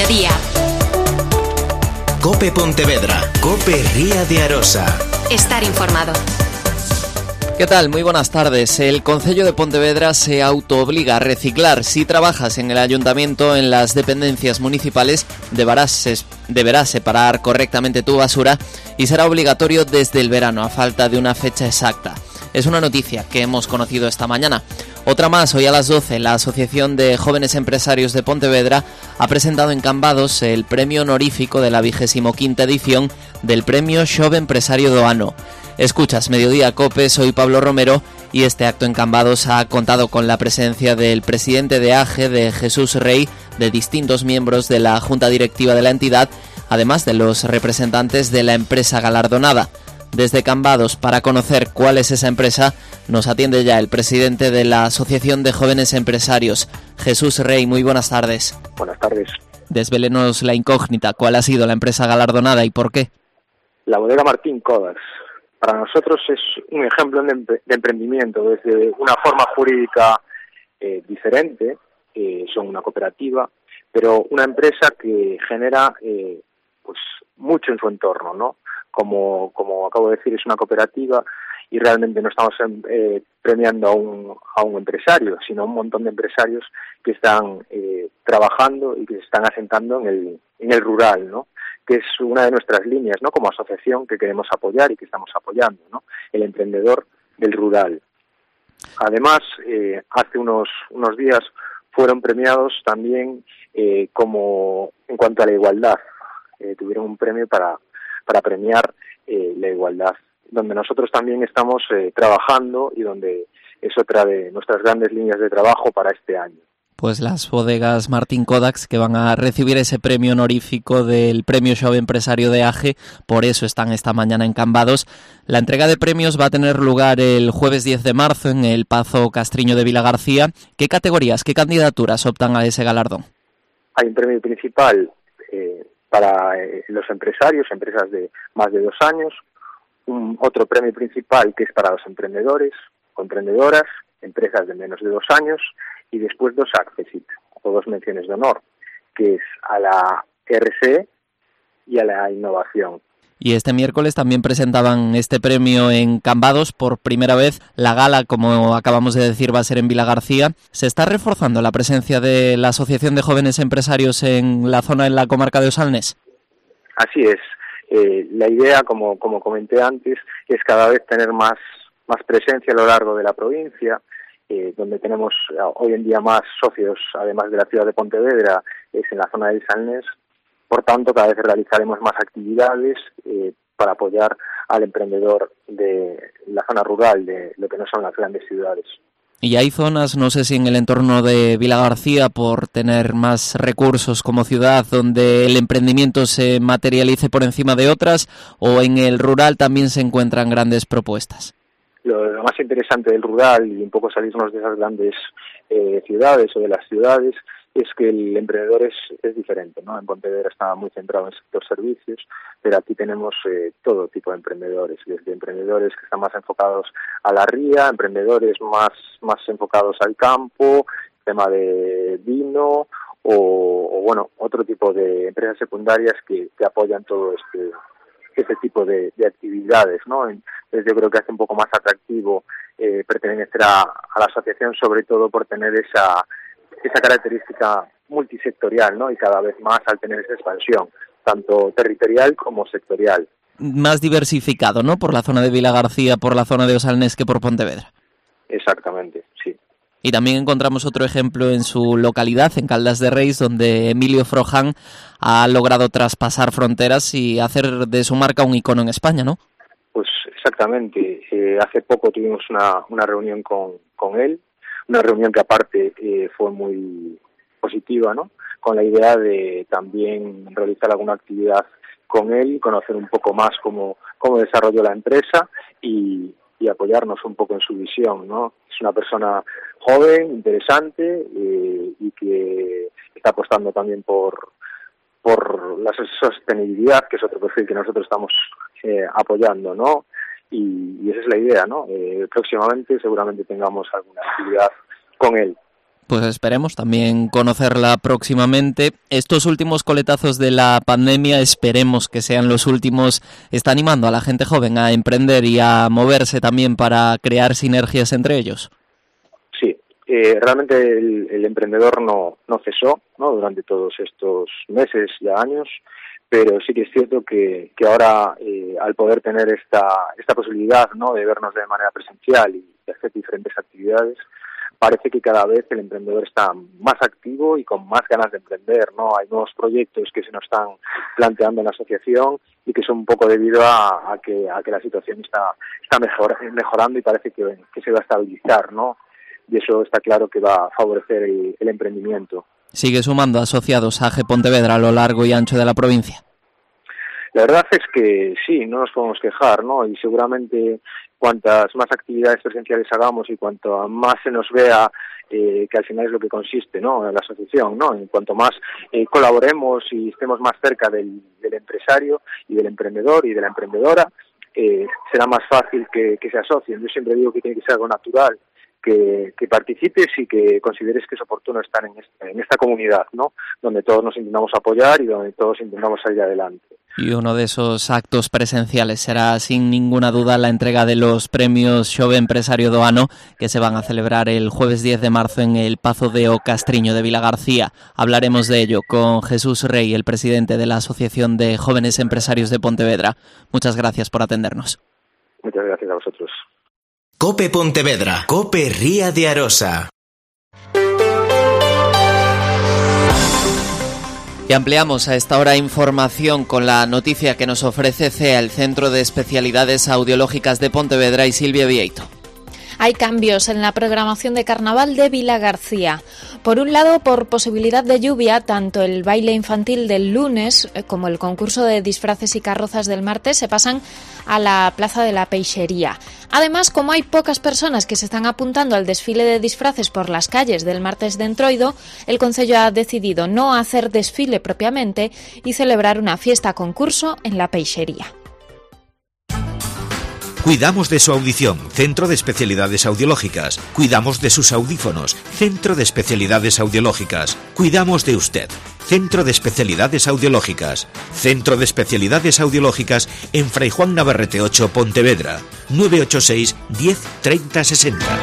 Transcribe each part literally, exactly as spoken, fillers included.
mediodía. COPE Pontevedra, COPE Ría de Arosa. Estar informado. ¿Qué tal? Muy buenas tardes. El Concello de Pontevedra se autoobliga a reciclar. Si trabajas en el ayuntamiento, en las dependencias municipales, deberás, deberás separar correctamente tu basura y será obligatorio desde el verano, a falta de una fecha exacta. Es una noticia que hemos conocido esta mañana. Otra más, hoy a las doce, la Asociación de Jóvenes Empresarios de Pontevedra ha presentado en Cambados el premio honorífico de la vigésimo quinta edición del Premio Xove Empresario do Ano. Escuchas Mediodía COPE, soy Pablo Romero y este acto en Cambados ha contado con la presencia del presidente de A G E, de Jesús Rey, de distintos miembros de la Junta Directiva de la entidad, además de los representantes de la empresa galardonada. Desde Cambados, para conocer cuál es esa empresa, nos atiende ya el presidente de la Asociación de Jóvenes Empresarios, Jesús Rey. Muy buenas tardes. Buenas tardes. Desvélenos la incógnita. ¿Cuál ha sido la empresa galardonada y por qué? La bodega Martín Codas. Para nosotros es un ejemplo de, empre- de emprendimiento desde una forma jurídica eh, diferente, eh, son una cooperativa, pero una empresa que genera eh, pues mucho en su entorno, ¿no? Como, como acabo de decir, es una cooperativa y realmente no estamos eh, premiando a un, a un empresario, sino a un montón de empresarios que están eh, trabajando y que se están asentando en el, en el rural, ¿no? Que es una de nuestras líneas, ¿no? Como asociación que queremos apoyar y que estamos apoyando, ¿no? El emprendedor del rural. Además, eh, hace unos, unos días fueron premiados también eh, como en cuanto a la igualdad. Eh, tuvieron un premio para para premiar eh, la igualdad, donde nosotros también estamos eh, trabajando y donde es otra de nuestras grandes líneas de trabajo para este año. Pues las bodegas Martín Codas, que van a recibir ese premio honorífico del Premio Xove Empresario de A G E, por eso están esta mañana en Cambados. La entrega de premios va a tener lugar el jueves diez de marzo en el Pazo Castriño de Vilagarcía. ¿Qué categorías, qué candidaturas optan a ese galardón? Hay un premio principal eh, para eh, los empresarios, empresas de más de dos años, un otro premio principal que es para los emprendedores o emprendedoras, empresas de menos de dos años, y después dos accessit, o dos menciones de honor, que es a la R C E y a la innovación. Y este miércoles también presentaban este premio en Cambados por primera vez. La gala, como acabamos de decir, va a ser en Vilagarcía. ¿Se está reforzando la presencia de la Asociación de Jóvenes Empresarios en la zona, en la comarca de Osalnes? Así es. Eh, la idea, como, como comenté antes, es cada vez tener más, más presencia a lo largo de la provincia, eh, donde tenemos hoy en día más socios, además de la ciudad de Pontevedra, es en la zona de Osalnes. Por tanto, cada vez realizaremos más actividades eh, para apoyar al emprendedor de la zona rural, de lo que no son las grandes ciudades. Y hay zonas, no sé si en el entorno de Vilagarcía, por tener más recursos como ciudad, donde el emprendimiento se materialice por encima de otras, o en el rural también se encuentran grandes propuestas. Lo, lo más interesante del rural, y un poco salirnos de esas grandes eh, ciudades o de las ciudades, es que el emprendedor es, es diferente, ¿no? En Pontevedra está muy centrado en el sector servicios, pero aquí tenemos eh, todo tipo de emprendedores, desde emprendedores que están más enfocados a la ría, emprendedores más, más enfocados al campo, tema de vino, o, o bueno, otro tipo de empresas secundarias que, que apoyan todo este este tipo de, de actividades, ¿no? Entonces yo creo que hace un poco más atractivo eh, pertenecer a, a la asociación, sobre todo por tener esa esa característica multisectorial, ¿no? Y cada vez más al tener esa expansión, tanto territorial como sectorial. Más diversificado, ¿no? Por la zona de Vilagarcía, por la zona de Osalnes que por Pontevedra. Exactamente, sí. Y también encontramos otro ejemplo en su localidad, en Caldas de Reis, donde Emilio Froján ha logrado traspasar fronteras y hacer de su marca un icono en España, ¿no? Pues exactamente. Eh, hace poco tuvimos una, una reunión con, con él, una reunión que aparte eh, fue muy positiva, ¿no? Con la idea de también realizar alguna actividad con él, conocer un poco más cómo, cómo desarrolló la empresa y, y apoyarnos un poco en su visión, ¿no? Es una persona joven, interesante eh, y que está apostando también por por la sostenibilidad, que es otro perfil que nosotros estamos eh, apoyando, ¿no? Y, y esa es la idea, ¿no? Eh, próximamente seguramente tengamos alguna actividad con él. Pues esperemos también conocerla próximamente. Estos últimos coletazos de la pandemia, esperemos que sean los últimos, está animando a la gente joven a emprender y a moverse también para crear sinergias entre ellos. Sí, eh, realmente el, el emprendedor no, no cesó, ¿no?, durante todos estos meses y años, pero sí que es cierto que, que ahora, eh, al poder tener esta, esta posibilidad, ¿no?, de vernos de manera presencial y de hacer diferentes actividades, parece que cada vez el emprendedor está más activo y con más ganas de emprender, ¿no? Hay nuevos proyectos que se nos están planteando en la asociación y que son un poco debido a, a que a que la situación está está mejor, mejorando y parece que, que se va a estabilizar, ¿no? Y eso está claro que va a favorecer el, el emprendimiento. ¿Sigue sumando asociados a A G Pontevedra a lo largo y ancho de la provincia? La verdad es que sí, no nos podemos quejar, ¿no? Y seguramente cuantas más actividades presenciales hagamos y cuanto más se nos vea, eh, que al final es lo que consiste, ¿no?, en la asociación, ¿no? En cuanto más eh, colaboremos y estemos más cerca del, del empresario y del emprendedor y de la emprendedora, eh, será más fácil que, que se asocien. Yo siempre digo que tiene que ser algo natural, que, que participes y que consideres que es oportuno estar en esta, en esta comunidad, ¿no?, donde todos nos intentamos apoyar y donde todos intentamos salir adelante. Y uno de esos actos presenciales será sin ninguna duda la entrega de los premios Xove Empresario do Ano, que se van a celebrar el jueves diez de marzo en el Pazo de O Castriño de Vilagarcía. Hablaremos de ello con Jesús Rey, el presidente de la Asociación de Jóvenes Empresarios de Pontevedra. Muchas gracias por atendernos. Muchas gracias a vosotros. Cope Pontevedra, Cope Ría de Arosa. Y ampliamos a esta hora información con la noticia que nos ofrece C E A, el Centro de Especialidades Audiológicas de Pontevedra, y Silvia Vieito. Hay cambios en la programación de carnaval de Vilagarcía. Por un lado, por posibilidad de lluvia, tanto el baile infantil del lunes como el concurso de disfraces y carrozas del martes se pasan a la Plaza de la Peixería. Además, como hay pocas personas que se están apuntando al desfile de disfraces por las calles del martes de Entroido, el concello ha decidido no hacer desfile propiamente y celebrar una fiesta concurso en la Peixería. Cuidamos de su audición, Centro de Especialidades Audiológicas. Cuidamos de sus audífonos, Centro de Especialidades Audiológicas. Cuidamos de usted, Centro de Especialidades Audiológicas. Centro de Especialidades Audiológicas en Fray Juan Navarrete ocho, Pontevedra. nueve ocho seis, diez, treinta, sesenta.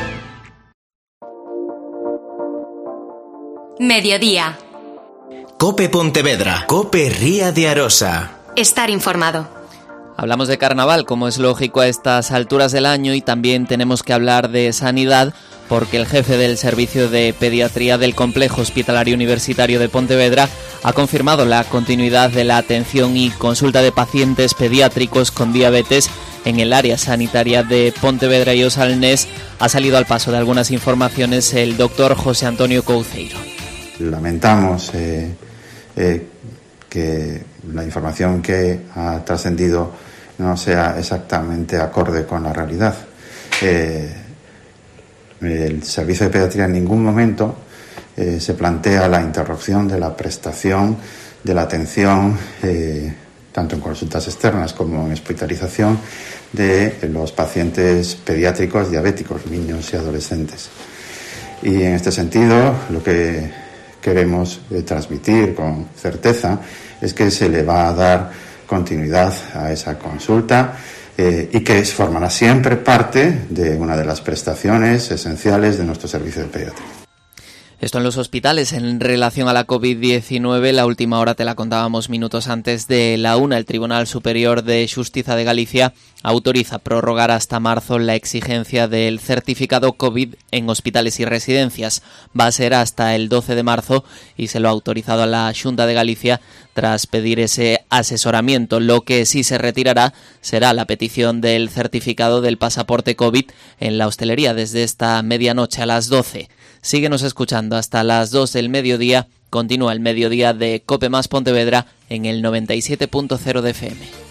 Mediodía. Cope Pontevedra, Cope Ría de Arosa. Estar informado. Hablamos de carnaval, como es lógico a estas alturas del año, y también tenemos que hablar de sanidad, porque el jefe del Servicio de Pediatría del Complejo Hospitalario Universitario de Pontevedra ha confirmado la continuidad de la atención y consulta de pacientes pediátricos con diabetes en el área sanitaria de Pontevedra y Osalnés. Ha salido al paso de algunas informaciones el doctor José Antonio Couceiro. Lamentamos eh, eh, que la información que ha trascendido no sea exactamente acorde con la realidad. Eh, el Servicio de Pediatría en ningún momento eh, se plantea la interrupción de la prestación de la atención, eh, tanto en consultas externas como en hospitalización, de los pacientes pediátricos diabéticos, niños y adolescentes. Y en este sentido, lo que queremos eh, transmitir con certeza es que se le va a dar continuidad a esa consulta eh, y que formará siempre parte de una de las prestaciones esenciales de nuestro servicio de pediatría. Esto en los hospitales. En relación a la covid diecinueve, la última hora te la contábamos minutos antes de la una. El Tribunal Superior de Xustiza de Galicia autoriza prorrogar hasta marzo la exigencia del certificado COVID en hospitales y residencias. Va a ser hasta el doce de marzo y se lo ha autorizado a la Xunta de Galicia tras pedir ese asesoramiento. Lo que sí se retirará será la petición del certificado del pasaporte COVID en la hostelería desde esta medianoche a las doce. Síguenos escuchando hasta las dos del mediodía. Continúa el mediodía de Cope Más Pontevedra en el noventa y siete punto cero de F M.